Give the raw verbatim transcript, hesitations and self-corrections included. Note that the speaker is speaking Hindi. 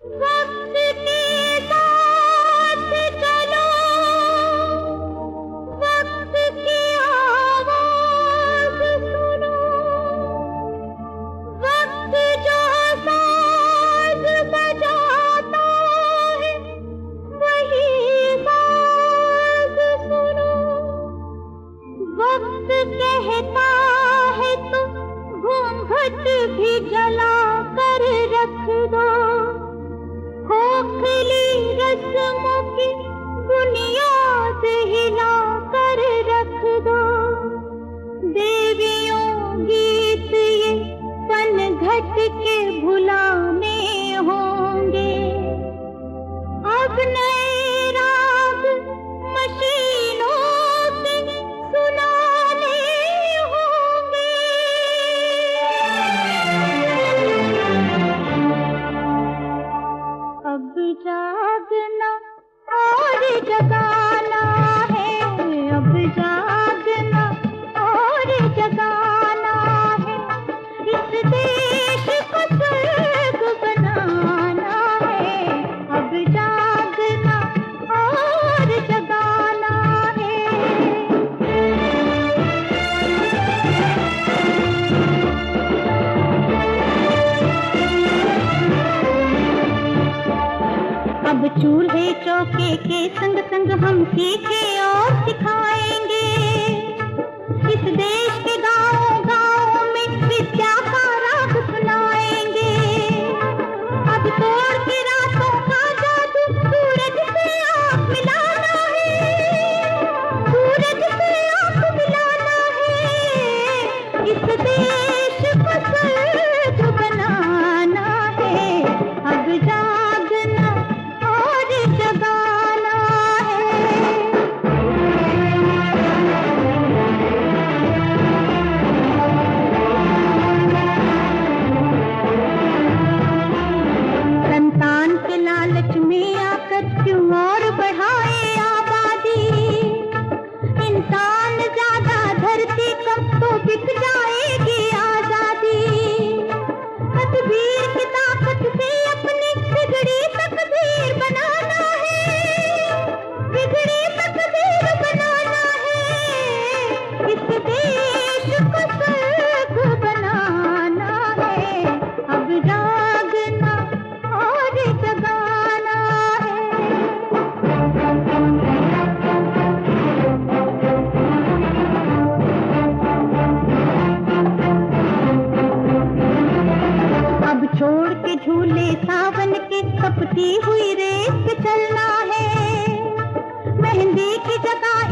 वक्त के साथ चलो, वक्त की आवाज सुनो, वक्त जो साज बजाता है वही साज सुनो। वक्त कहता है तुम घूंघट भी जला कर रख दो, खोखली रस्मों की बुनियाद हिला कर रख दो। देवियों गीत ये पनघट के भुलाने होंगे, अब नए राग मशीनों से सुनाने होंगे। अब जागना और जगाना है, अब जागना और जगाना है, इस देश को स्वर्ग बनाना है। अब जागना और जगाना है। अब चूल्हे चौके के संग संग हम सीखे और सिखाएंगे, इस देश के गाँव गाँव में विद्या का राग सुनाएंगे। अब तोड़ के रातों का जादू सूरज से आँख मिलाना है, सूरज से आँख मिलाना है, इस देश को स्वर्ग बनाना है। अब जागना और जगाना है। संतान के लालच में आकर क्यों और बढ़ाए आबादी, इंसान ज्यादा धरती कम तो बिक जाएगी आजादी। तकदीर की ताकत से अपनी बिगड़ी तकदीर बनाना है, बिगड़ी तकदीर बनाना है, इस देश को स्वर्ग बनाना है। अब जागना और जगाना है। अब छोड़ के झूले सावन के तपती हुई रेत पे चलना है, मेहंदी की जगह